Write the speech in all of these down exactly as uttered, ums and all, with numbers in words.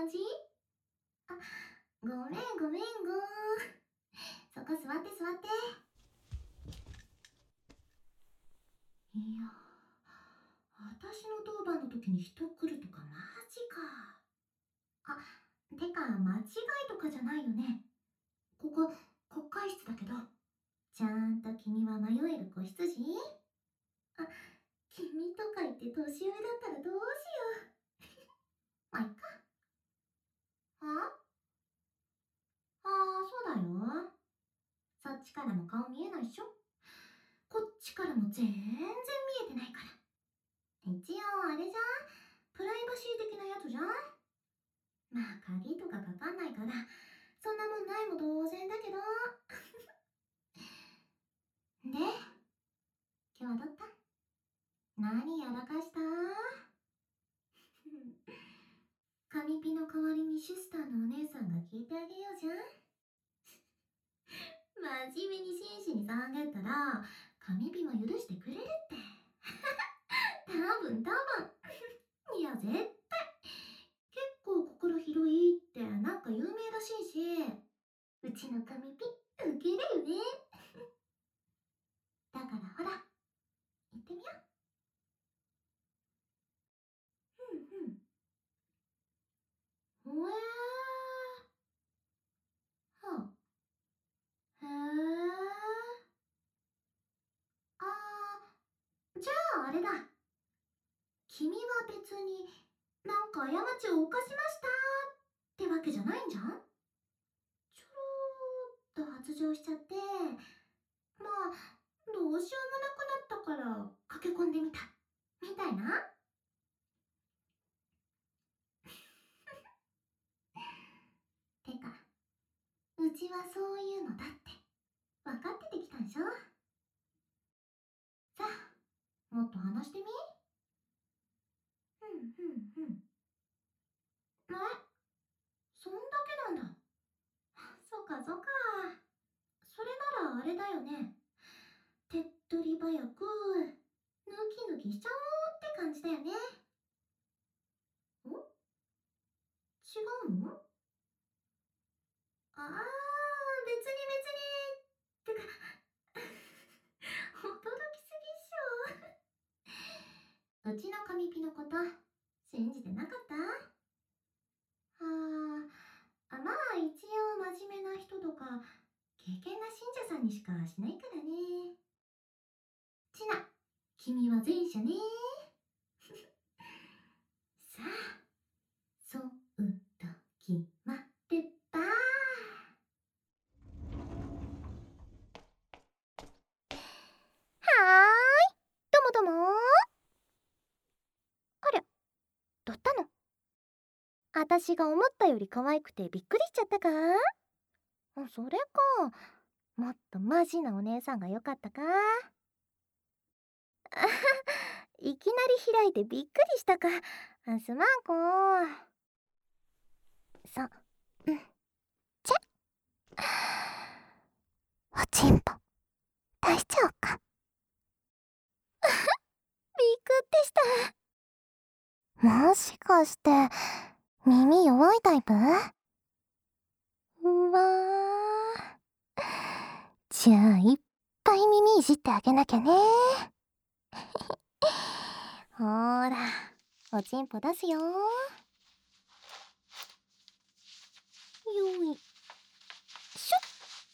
感じ？あ、ごめんごめんごー。そこ座って座って。いや、私の当番の時に人来るとかマジか。あ、てか間違いとかじゃないよね。ここ、国会室だけど。ちゃんと君は迷える子羊？あ、君とか言って年上だったらどうしよう。まあ、いっか。はああー、そうだよ。そっちからも顔見えないっしょ。こっちからも全然見えてないから。一応あれじゃん、プライバシー的なやつじゃん。まあ鍵とかかかんないからそんなもんないも同然だけど。で、今日はどった？何やらかした？紙ピの代わりにシスターのお姉さんが聞いてあげようじゃん。真面目に真摯に騒げたら紙ピも許してくれるって。多分多分。いや絶対。結構心広いってなんか有名らしいし、うちの紙ピウケるよね。だからほら、行ってみよう。うんうん。ほえー。はあ。へえ。あー、じゃああれだ。君は別になんか過ちを犯しましたってわけじゃないんじゃん。ちょろーっと発情しちゃって、まあどうしようもなくなったから駆け込んでみたみたいな。てか、うちはそういうのだって分かっててきたんでしょ。さあ、もっと話してみ。うんうんうん。え、そんだけなんだ。そっかそっか。それならあれだよね。手っ取り早くヌキヌキしちゃおうって感じだよね。ん、違うの？ああー、別に別に。ってか驚きすぎっしょ。うちの神ピのこと信じてなかった？あーあ、まあ一応真面目な人とか敬虔な信者さんにしかしないからね。ちな、君は前者ね。さあ、そうと決まれば。はーい、どもども。ありゃ、どったの？私が思ったより可愛くてびっくりしちゃったか？あ、それか。もっとマジなお姉さんが良かったか？あはは、いきなり開いてびっくりしたか。あ、すまんこ。そ、うん、ちゃ。おちんぽ出しちゃおうか。びっくってした。もしかして耳弱いタイプ？うわー、じゃあいっぱい耳いじってあげなきゃね。ほーら、おちんぽ出すよ。よいしょっ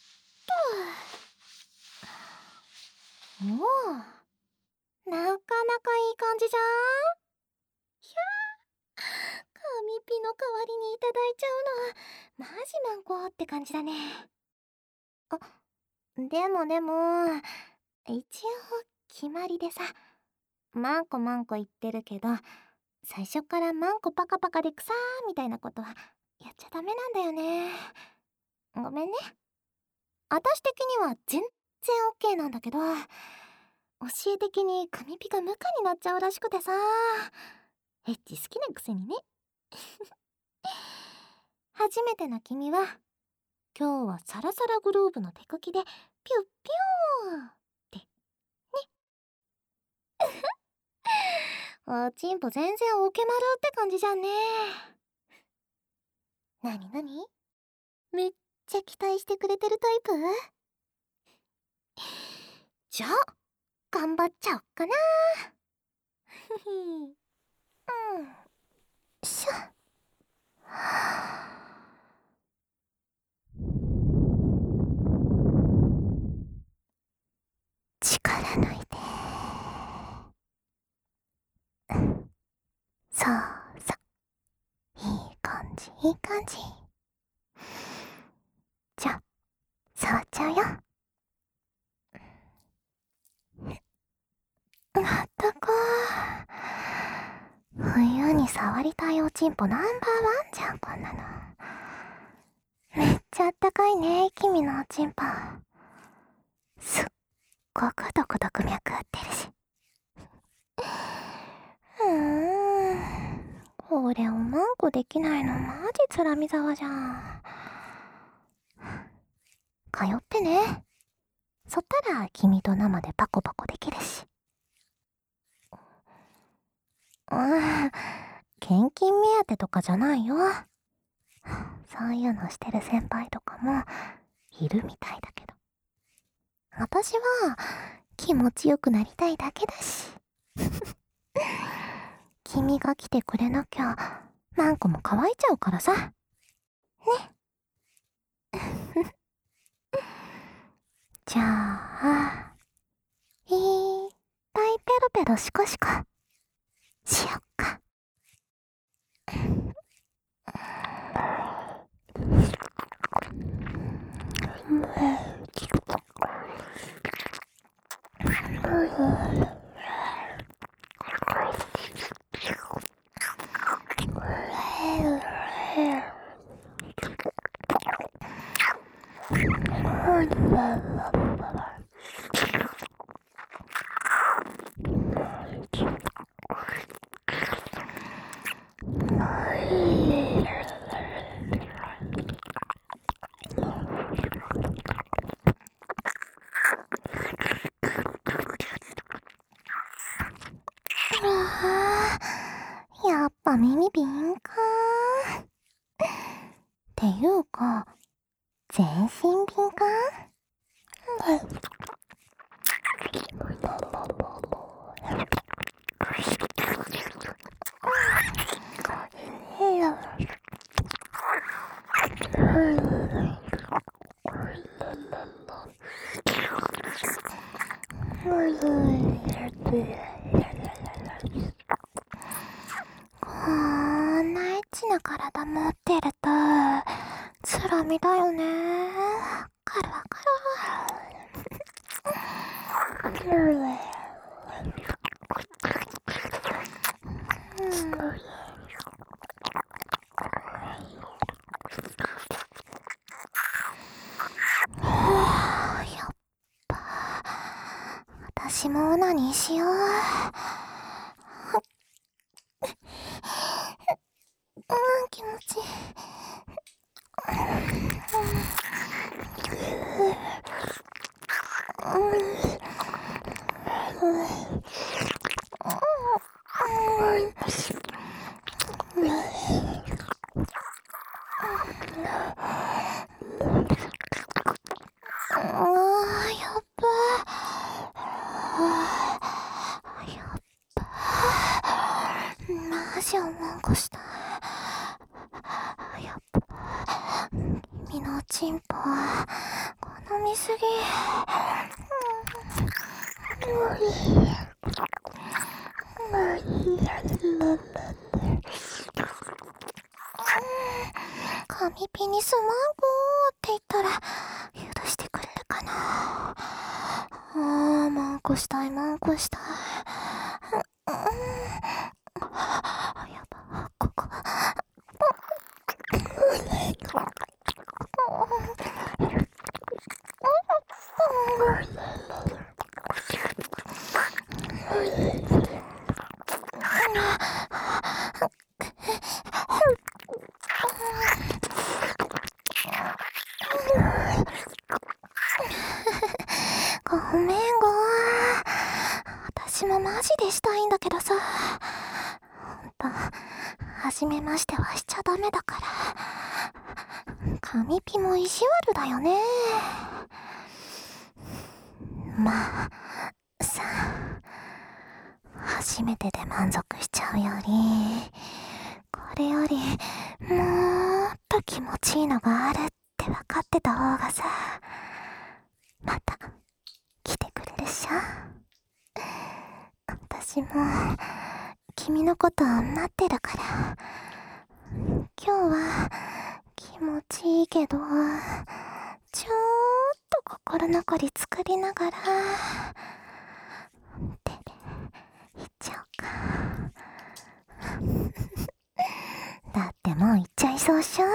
と。おお、なかなかいい感じじゃん。ひゃー、紙ピの代わりにいただいちゃうのマジマンコって感じだね。あ、でもでも一応決まりでさ、マンコマンコ言ってるけど最初からマンコパカパカで草ーみたいなことはやっちゃダメなんだよね。ごめんね。私的には全然 オーケー なんだけど、教え的に紙ピが無価になっちゃうらしくてさ、エッチ好きなくせにね。初めての君は今日はサラサラグローブの手書きでピュッピューってね。おちんぽ全然オケマルって感じじゃんね。 なになに？めっちゃ期待してくれてるタイプ？じゃあ、頑張っちゃおっかな。ふふん。うん。しょ。力抜いて。そうそう。いい感じ、いい感じ。じゃあ、触っちゃうよ。まったく。冬に触りたいおちんぽナンバーワンじゃん、こんなの。めっちゃあったかいね、君のおちんぽ。すっごくドクドク脈打ってるし。うーん。これおまんこできないのマジつらみざわじゃん。通ってね。そったら君と生でパコパコできるし。うん、献金目当てとかじゃないよ。そういうのしてる先輩とかもいるみたいだけど。私は気持ちよくなりたいだけだし。君が来てくれなきゃマンコも乾いちゃうからさ。ね。じゃあ、いっぱいペロペロシコシコしよっか。やっぱ耳敏感。っていうか、全身敏感？こんなエッチな体持ってるとつらみだよね。わかるわかる。やっぱ私もオナニーしよう。うん、気持ちいい。マジおまんこしたい。やっぱ君のおちんぽ好みすぎ。紙ピニスマンゴーって言ったら許してくれるかな。あー、マンコしたいマンコしたい。やば、ここごめんごー。私もマジでしたいんだけどさ。ほんと、初めいましてはしちゃダメだから。神ピも意地悪だよね。まあさ、初めてで満足しちゃうより、これよりもっと気持ちいいのがあるって分かってた方がさ、また来てくれるっしょ。私も君のこと待ってるから、今日は気持ちいいけど、ちょーっと心残り作りながら手でいっちゃおうか。だってもう行っちゃいそうっしょ。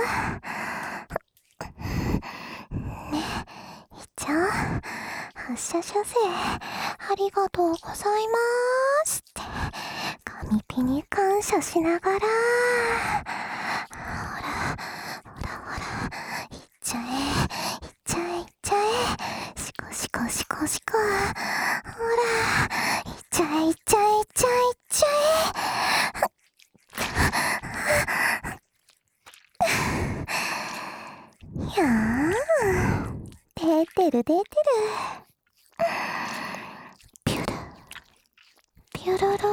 ねえ、行っちゃおう。発射射精ありがとうございますって神ピに感謝しながら、ほらほらほら、行っちゃえ行っちゃえ行っちゃえ、シコシコシコシコ、ほら行っちゃえ行っちゃえ行っちゃえ行っちゃえ。いやー、出てる出てる。ピュルピュルルー、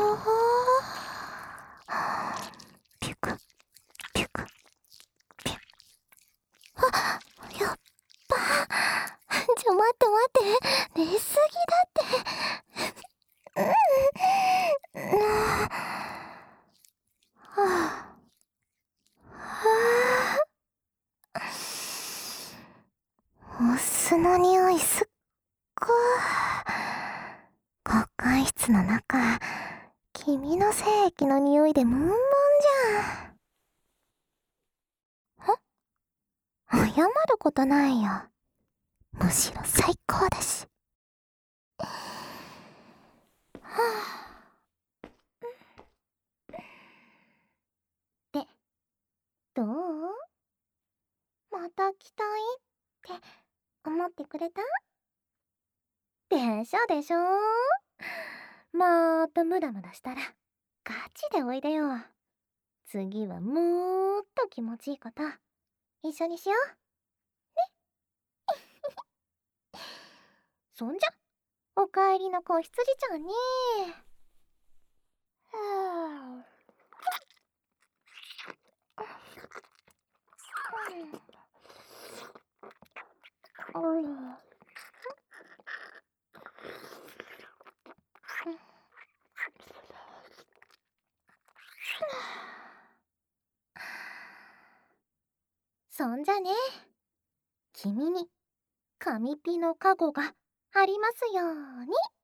ピュクピュクピュ。あ、やっば。ちょ待って待って、出すぎだって。うん、はあはあ、お酢の匂いすっごい。国会室の中、君の精液の匂いでムンムンじゃん。ん？謝ることないよ。むしろ最高だし。はあ、で、どう？また来たいって思ってくれた？でしょでしょ。またムダムダしたらガチでおいでよ。次はもっと気持ちいいこと一緒にしようね。そんじゃおかえりの子羊ちゃんに。はあ、うん、そんじゃね、君に神ピの加護がありますように。